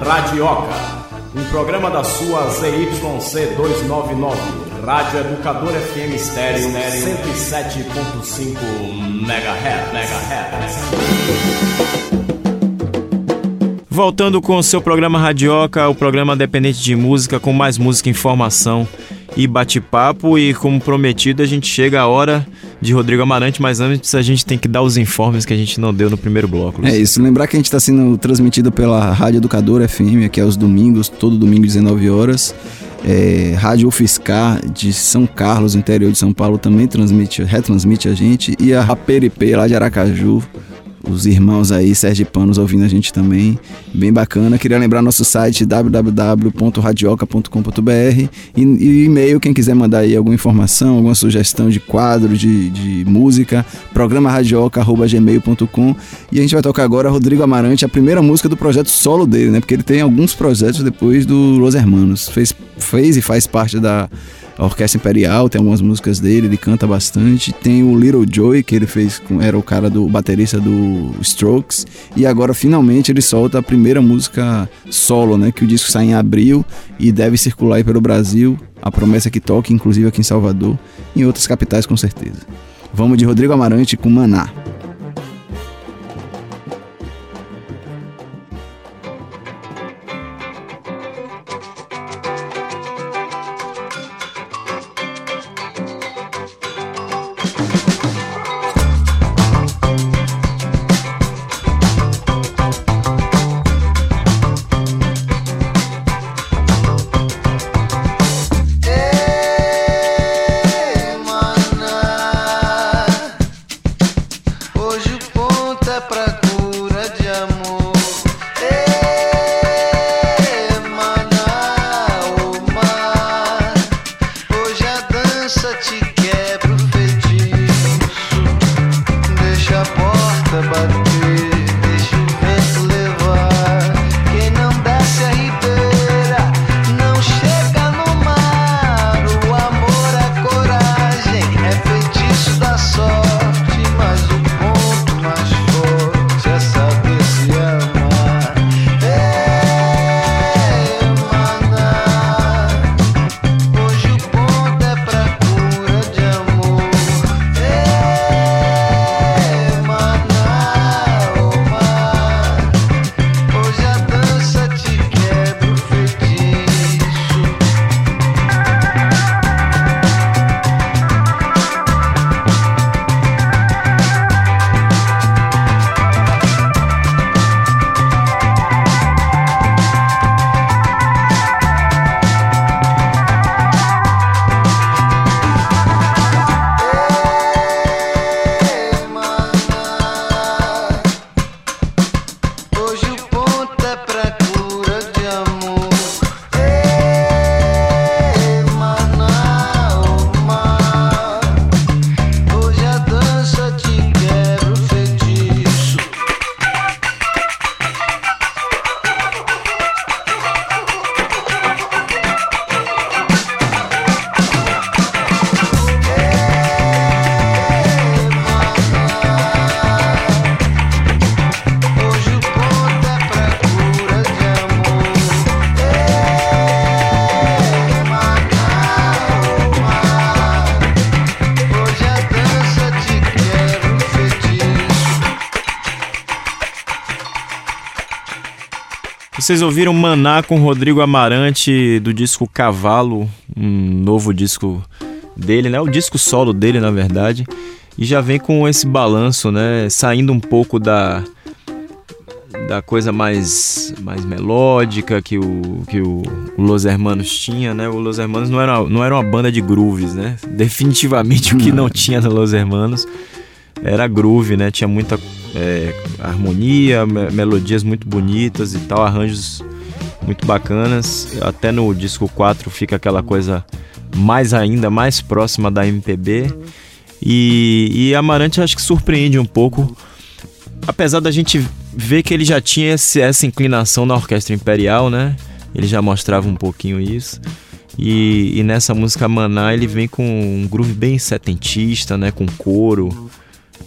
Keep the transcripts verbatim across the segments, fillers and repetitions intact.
Radioca, um programa da sua Z Y C duzentos e noventa e nove, Rádio Educador F M Estéreo cento e sete ponto cinco megahertz. Voltando com o seu programa Radioca, o programa dependente de música, com mais música, informação e bate-papo. E como prometido, a gente chega a hora de Rodrigo Amarante, mas antes a gente tem que dar os informes que a gente não deu no primeiro bloco. É isso, lembrar que a gente está sendo transmitido pela Rádio Educador F M, aqui aos domingos, todo domingo, dezenove horas. É, Rádio UFSCar de São Carlos, interior de São Paulo, também transmite, retransmite a gente. E a Raperipê, lá de Aracaju, os irmãos aí sergipanos ouvindo a gente também, bem bacana. Queria lembrar nosso site w w w ponto radioca ponto com ponto b r e, e e-mail, quem quiser mandar aí alguma informação, alguma sugestão de quadro, de, de música, programa radioca arroba gmail ponto com. E a gente vai tocar agora Rodrigo Amarante, a primeira música do projeto solo dele, né? Porque ele tem alguns projetos depois do Los Hermanos, fez, fez e faz parte da a Orquestra Imperial, tem algumas músicas dele, ele canta bastante. Tem o Little Joey, que ele fez, com, era o cara do baterista do Strokes. E agora, finalmente, ele solta a primeira música solo, né? Que o disco sai em abril e deve circular aí pelo Brasil. A promessa é que toque, inclusive aqui em Salvador e em outras capitais, com certeza. Vamos de Rodrigo Amarante com Maná. Vocês ouviram Maná com Rodrigo Amarante do disco Cavalo, um novo disco dele, né? O disco solo dele, na verdade. E já vem com esse balanço, né? Saindo um pouco da, da coisa mais, mais melódica que, o, que o, o Los Hermanos tinha, né? O Los Hermanos não era, não era uma banda de grooves, né? Definitivamente o que não tinha no Los Hermanos era groove, né? Tinha muita é, harmonia, me- melodias muito bonitas e tal, arranjos muito bacanas. Até no disco quatro fica aquela coisa mais ainda, mais próxima da M P B. E, e Amarante acho que surpreende um pouco, apesar da gente ver que ele já tinha esse, essa inclinação na Orquestra Imperial, né? Ele já mostrava um pouquinho isso. E, e nessa música Maná ele vem com um groove bem setentista, né? Com coro.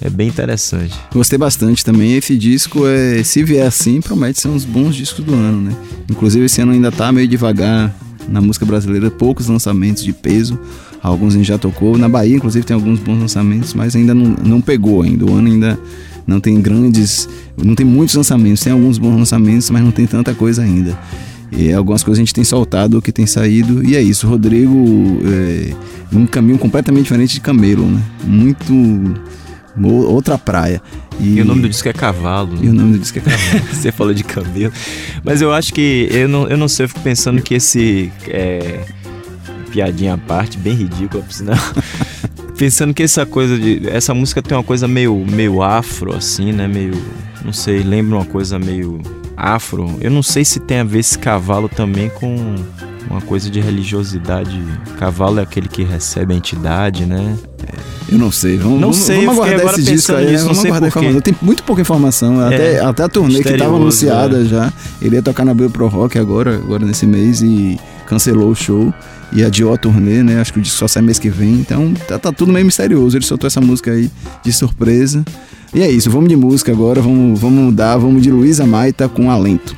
é bem interessante. Gostei bastante também. Esse disco, é, se vier assim, promete ser um dos bons discos do ano, né? Inclusive esse ano ainda tá meio devagar na música brasileira, poucos lançamentos de peso. Alguns a gente já tocou. Na Bahia, inclusive, tem alguns bons lançamentos, mas ainda não, não pegou ainda. O ano ainda não tem grandes... Não tem muitos lançamentos. Tem alguns bons lançamentos, mas não tem tanta coisa ainda. E algumas coisas a gente tem soltado, que tem saído. E é isso. O Rodrigo é um caminho completamente diferente de Camelo, né? Muito... outra praia. E, e o nome do disco é Cavalo. E o nome do disco é Cavalo. Você falou de Camelo. Mas eu acho que... Eu não, eu não sei, eu fico pensando que esse... É, piadinha à parte, bem ridícula, por sinal. Pensando que essa coisa de... Essa música tem uma coisa meio, meio afro, assim, né? Meio... Não sei, lembra uma coisa meio afro. Eu não sei se tem a ver esse cavalo também com uma coisa de religiosidade. Cavalo é aquele que recebe a entidade, né? Eu não sei. Vamos, não vamos, sei, vamos aguardar esse disco aí. Nisso, vamos aguardar informação. Tem muito pouca informação. Até, é, até a turnê que estava anunciada é. já. Ele ia tocar na Abril Pro Rock agora, agora nesse mês e cancelou o show. E adiou a turnê, né? Acho que o disco só sai mês que vem. Então tá, tá tudo meio misterioso. Ele soltou essa música aí de surpresa. E é isso, vamos de música agora. Vamos, vamos mudar. Vamos de Luísa Maita com Alento.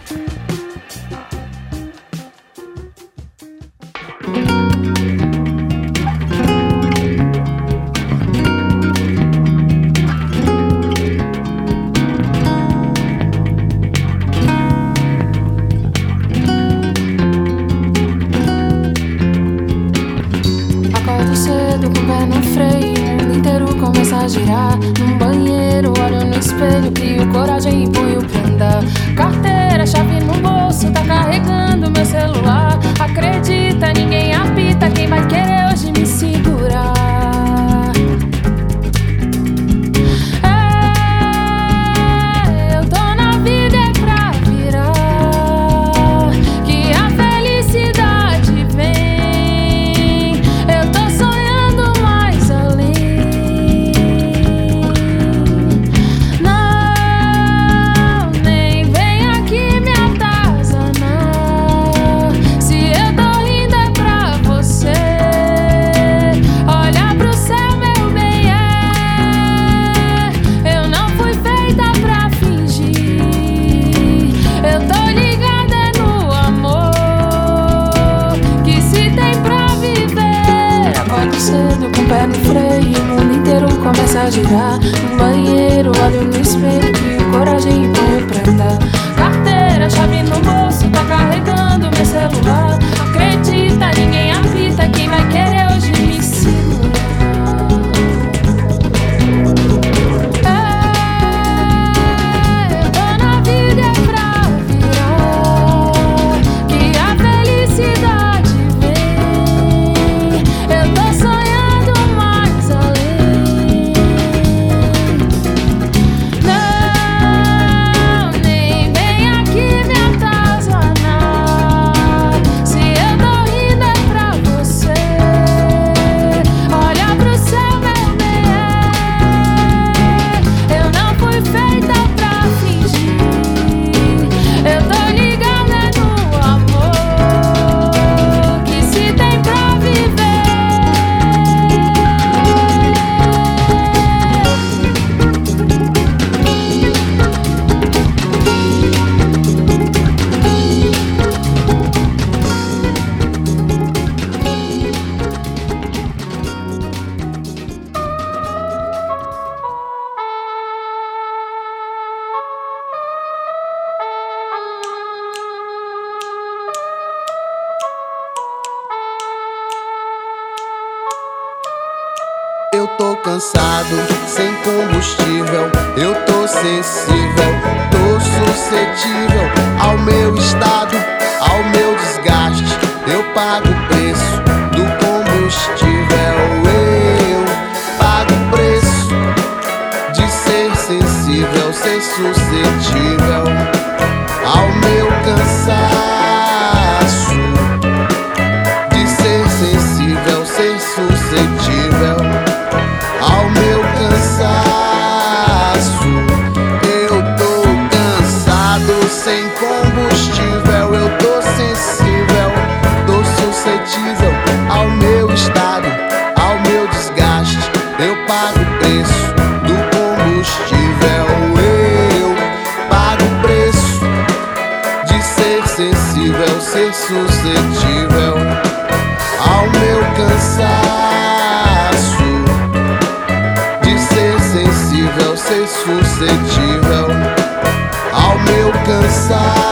Eu tô cansado, sem combustível. Eu tô sensível, tô suscetível ao meu estado, ao meu desgaste. Eu pago o preço do combustível. Eu pago o preço de ser sensível, ser suscetível ao meu cansaço, de ser sensível, ser suscetível ao meu cansaço. Eu tô cansado, sem combustível. Eu tô sensível, tô suscetível ao meu estado, ao meu desgaste. Eu pago o preço do combustível. suscetível ao meu cansaço de ser sensível, ser suscetível ao meu cansaço.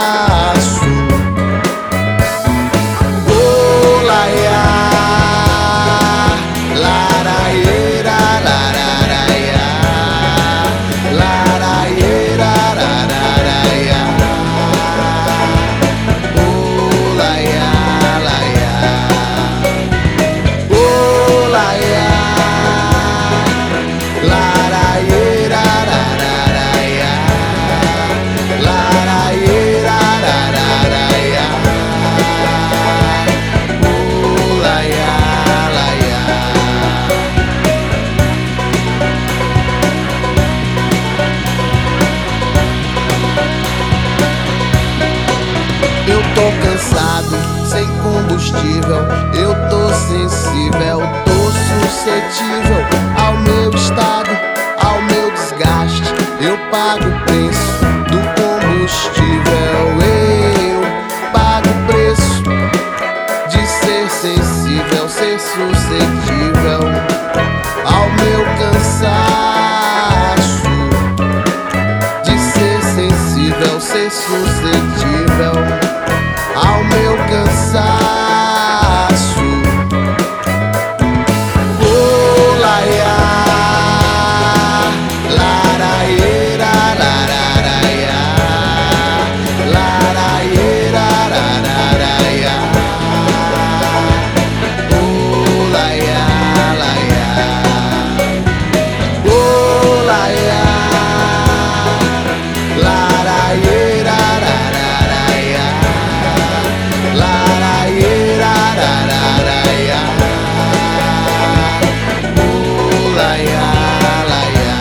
Oh, laia, laraieira, lararaia, laraieira, lararaia. Oh, laia, laia. Oh, laia, laraieira, lararaia, laraieira, lararaia. Oh, laia, laia. Eu tô cansado, sem combustível. Eu tô sensível, tô suscetível ao meu estado, ao meu desgaste. Eu pago o preço do combustível. Eu pago o preço de ser sensível, ser suscetível ao meu cansaço, de ser sensível, ser suscetível ao meu cansaço. Oh, laia, laraieira, lararaia, laraieira, lararaia. Oh, laia, laia. Oh, laia, laraieira, lararaia, laraieira, lararaia. Oh, laia, laia.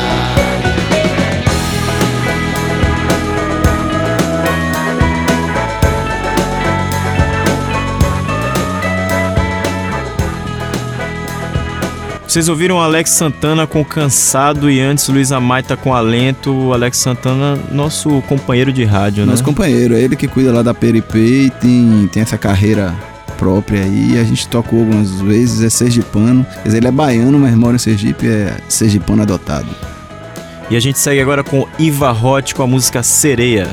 Vocês ouviram Alex Santana com Cansado e antes Luísa Maita com Alento. O Alex Santana, nosso companheiro de rádio, né? Nosso companheiro, é ele que cuida lá da Peripê e tem, tem essa carreira própria aí. A gente tocou algumas vezes, é sergipano. Quer dizer, ele é baiano, mas mora em Sergipe, é sergipano adotado. E a gente segue agora com Iva Roth com a música Sereia.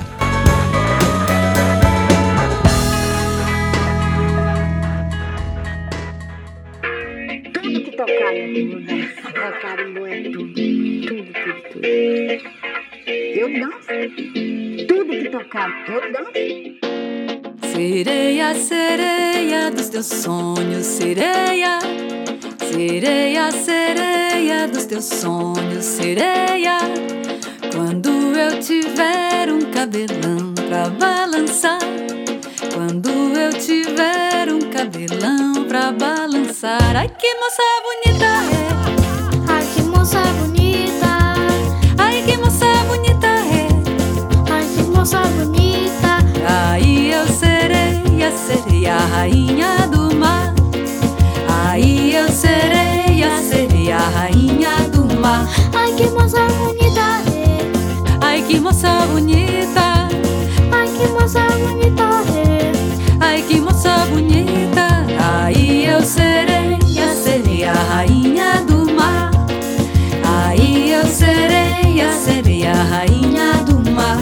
Tudo que tocar nesse mundo é carimbó, é tudo, tudo, tudo, tudo. Eu danço, tudo que tocar, eu danço. Sereia, sereia dos teus sonhos, sereia. Sereia, sereia dos teus sonhos, sereia. Quando eu tiver um cabelão pra balançar, quando eu tiver um cabelão pra balançar. Ai, que moça bonita é. Ai, que moça bonita. Ai, que moça bonita é. Ai, que moça bonita. Aí eu serei a sereia, a rainha do mar. Aí eu serei a sereia, a rainha do mar. Ai, que moça bonita é. Ai, que moça bonita. Ai, que moça bonita é. Ai, que moça bonita. Aí eu serei a sereia, a rainha do mar. Aí eu serei a sereia, a rainha do mar.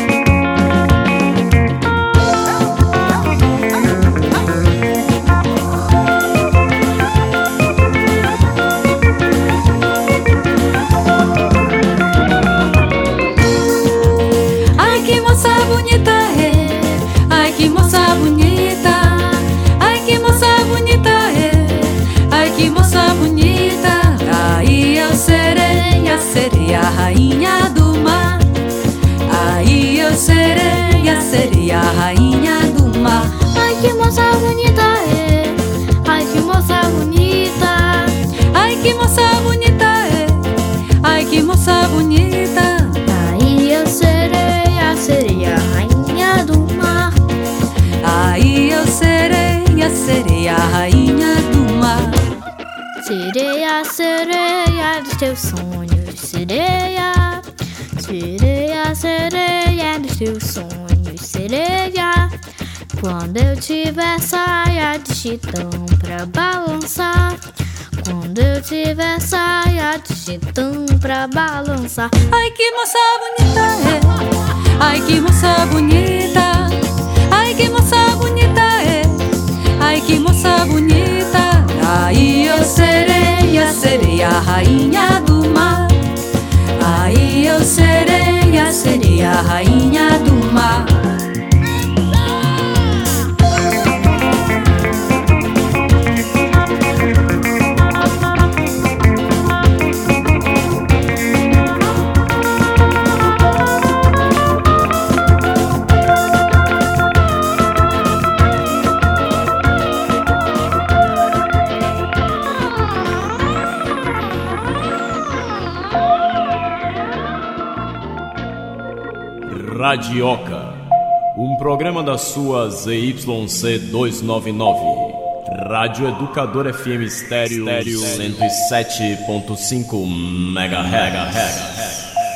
Ai, que moça bonita é. Ai, que moça bonita. Ai, que moça bonita é. Ai, que moça bonita. Aí eu serei a sereia, a rainha do mar. Aí eu serei a sereia, a rainha do mar. Ai, que moça bonita é. Ai, que moça bonita. Ai, que moça bonita é. Ai, que moça bonita. Aí eu serei a sereia, a rainha do mar. Aí eu serei a sereia, a rainha do mar. Sereia, sereia dos teus sonhos, sereia. Sereia, sereia dos teus sonhos, sereia. Quando eu tiver saia de chitão pra balançar, quando eu tiver saia de chitão pra balançar. Ai que moça bonita é, ai que moça bonita, ai que moça bonita é, ai que moça bonita. Aí eu serei a sereia, a rainha do mar. Aí eu serei a sereia, a rainha do mar. Radioca, um programa da sua Z Y C duzentos e noventa e nove, Rádio Educador F M Estéreo cento e sete ponto cinco megahertz.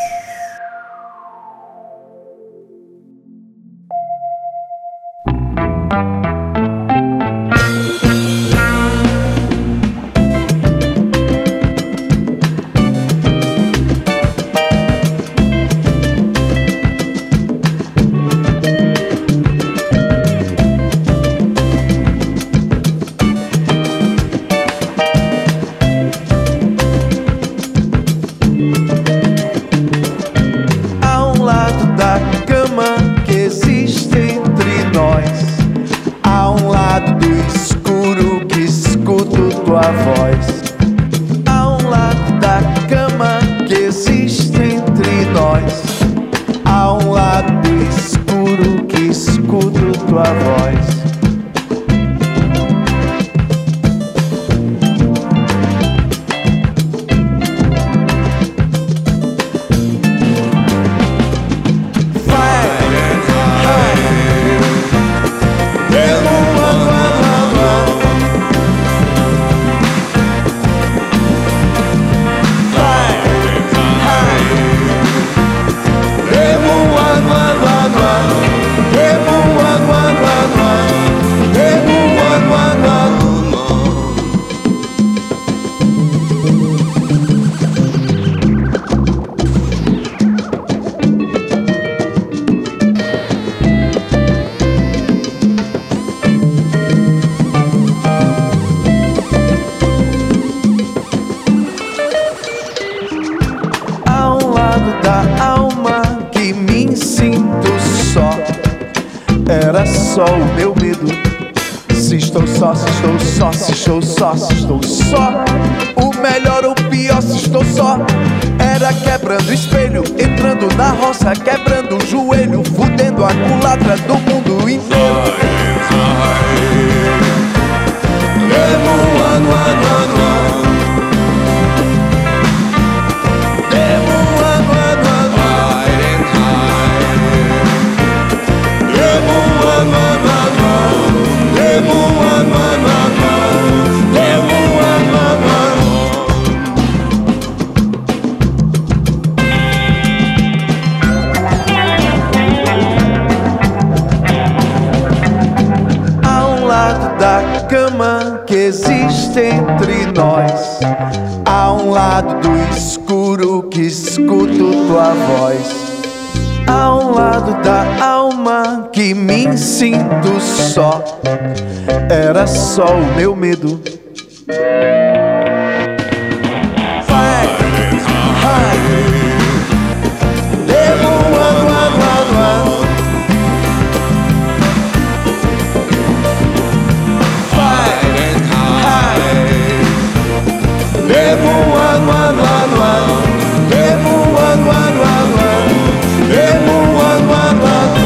Era só o meu medo. Se estou só, se estou só, se estou só, se estou só. O melhor ou pior, se estou só. Era quebrando o espelho, entrando na roça, quebrando o joelho, fudendo a culatra do mundo inteiro. Demo ano, ano, ano, ano. Demo ano, ano, ano, ano. Demo ano, ano, ano. Demo ano, ano, ano. Demo ano, ano, ano. A um lado da cama que existe entre nós, há um lado do escuro que escuto tua voz. Há um lado da alma que me sinto só. Era só o meu medo. Vai, vai. Demo ano, ano, ano, ano. Demo ano, ano, ano, ano. Demo ano, ano, ano, ano. Demo ano, ano, ano.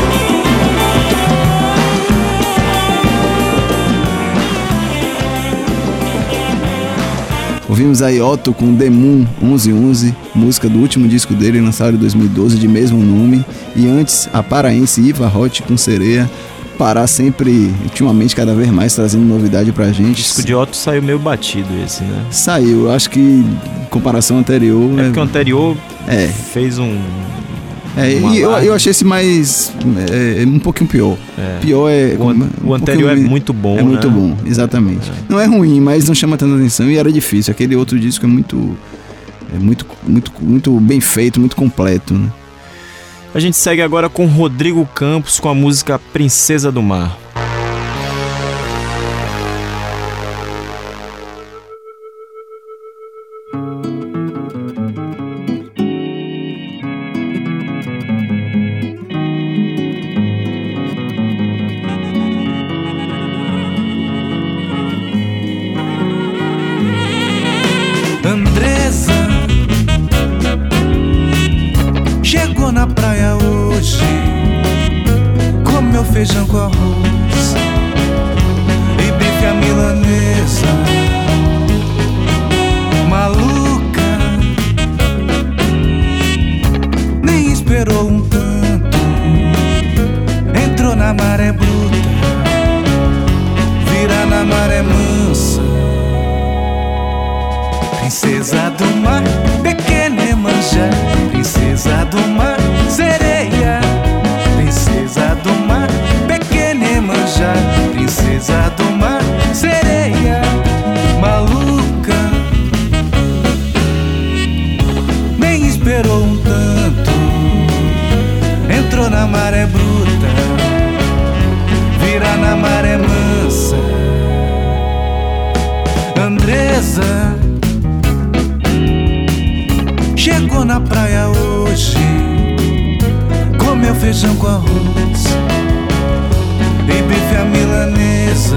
Ouvimos aí Otto com The Moon onze onze, música do último disco dele, lançado em dois mil e doze, de mesmo nome. E antes, a paraense Iva Roth com Sereia. Pará sempre, ultimamente, cada vez mais trazendo novidade pra gente. O disco de Otto saiu meio batido esse, né? Saiu, eu acho que em comparação anterior... É porque o anterior é. fez um É, e eu, eu achei esse mais. É, um pouquinho pior. É. Pior é. O, an- o um anterior é muito bom, É muito né? bom, exatamente. É. Não é ruim, mas não chama tanta atenção e era difícil. Aquele outro disco é muito. É muito, muito, muito bem feito, muito completo, né? A gente segue agora com Rodrigo Campos com a música Princesa do Mar. Andresa chegou na praia hoje, comeu feijão com arroz e bife à milanesa. Maluca, nem esperou um tanto, entrou na maré bruta, vira na maré mansa. Princesa do mar, pequena Iemanjá, princesa do mar, sereia. Princesa do mar, pequena Iemanjá, princesa do mar, sereia. Maluca, nem esperou um tanto, entrou na maré bruta, vira na maré mansa. Andresa chegou na praia hoje, comeu feijão com arroz e bife à milanesa.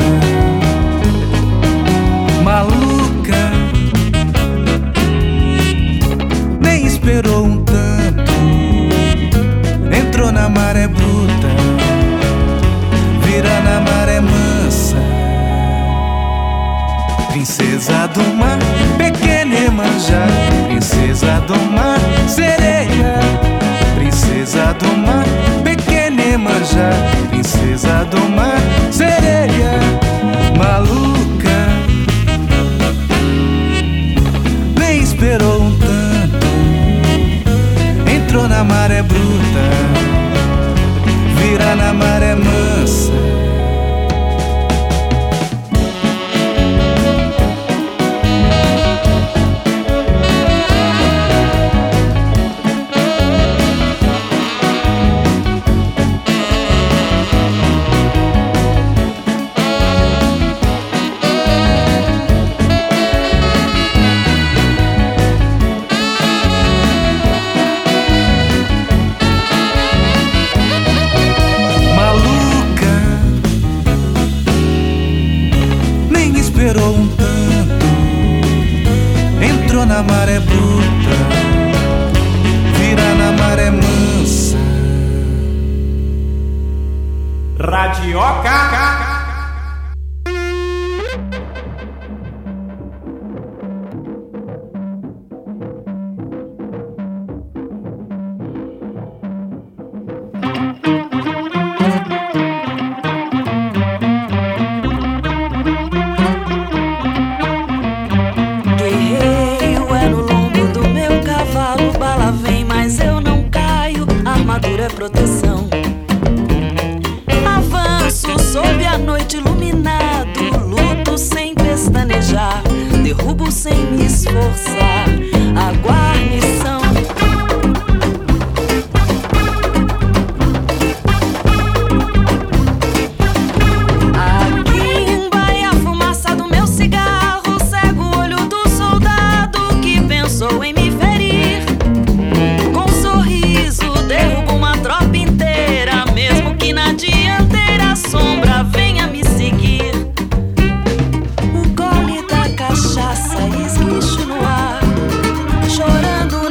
Maluca, nem esperou um tanto, entrou na maré bruta, vira na maré mansa. Princesa do mar, pequena Iemanjá, princesa do mar, sereia. Princesa do mar, pequena Iemanjá, princesa do mar, sereia. Maluca, nem esperou um tanto, entrou na maré bruta, vira na maré mansa. Esperou um tanto, entrou na maré bruta, vira na maré mansa. Radioca. Proteção. Avanço sob a noite iluminado, luto sem pestanejar, derrubo sem me esforçar a guarnição. Aqui embaia a fumaça do meu cigarro, cego o olho do soldado que pensou em me ferir. Com um sorriso derrubo uma tropa inteira, mesmo que na dianteira a sombra venha me seguir. O gole da cachaça esguicho no ar, chorando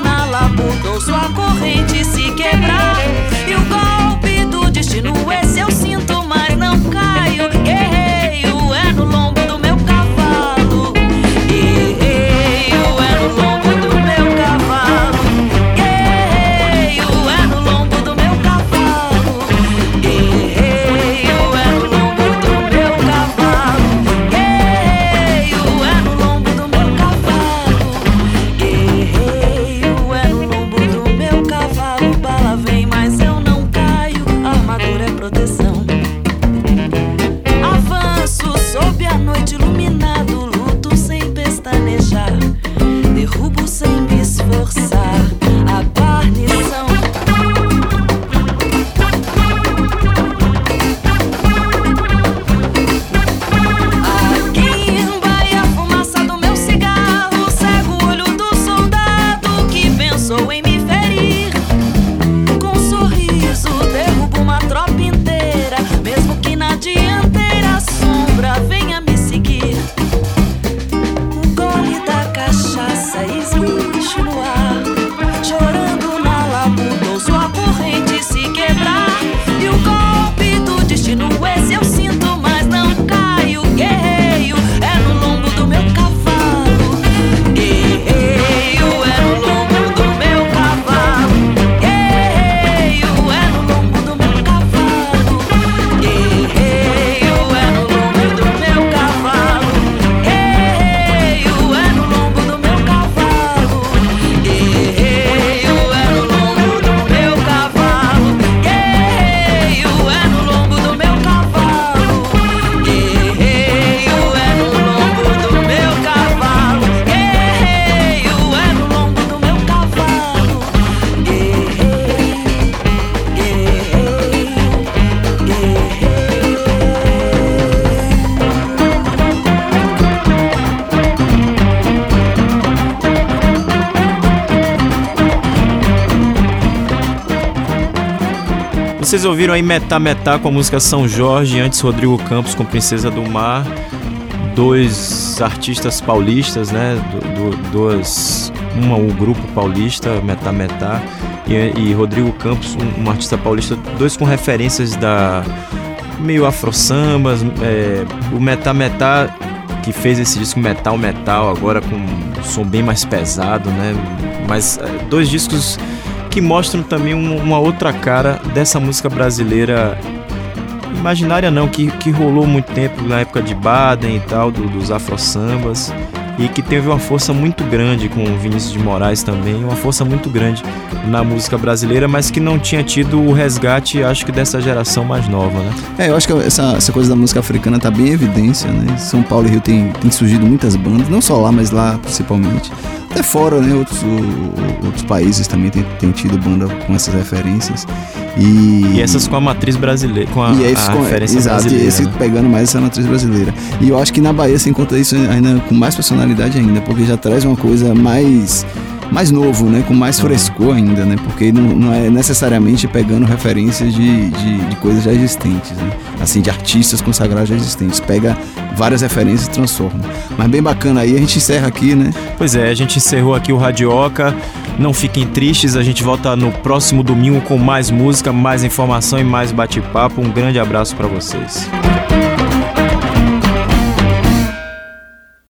Vocês ouviram aí Metá Metá com a música São Jorge, antes Rodrigo Campos com Princesa do Mar, dois artistas paulistas, né? Do, do, dois, uma, o grupo paulista, Metá Metá, e, e Rodrigo Campos, um, um artista paulista, dois com referências da meio afro-sambas, é, o Metá Metá, que fez esse disco Metal Metal, agora com um som bem mais pesado, né? Mas é, dois discos que mostram também um, uma outra cara dessa música brasileira imaginária não, que, que rolou muito tempo na época de Baden e tal, do, dos afro-sambas, e que teve uma força muito grande com o Vinícius de Moraes também, uma força muito grande na música brasileira, mas que não tinha tido o resgate, acho que dessa geração mais nova, né? É, eu acho que essa, essa coisa da música africana tá bem em evidência, né? São Paulo e Rio tem, tem surgido muitas bandas, não só lá, mas lá principalmente. Até fora, né? Outros, o, outros países também tem, tem tido banda com essas referências. E, e essas com a matriz brasileira, com a, e esses, a com, referência exato, brasileira. E esse né? pegando mais essa matriz brasileira. E eu acho que na Bahia você encontra isso ainda com mais personalidade ainda, porque já traz uma coisa mais... mais novo, né? Com mais frescor ainda, né? Porque não, não é necessariamente pegando referências de, de, de coisas já existentes, né? Assim, de artistas consagrados já existentes. Pega várias referências e transforma. Mas bem bacana aí, a gente encerra aqui, né? Pois é, a gente encerrou aqui o Radioca. Não fiquem tristes, a gente volta no próximo domingo com mais música, mais informação e mais bate-papo. Um grande abraço para vocês.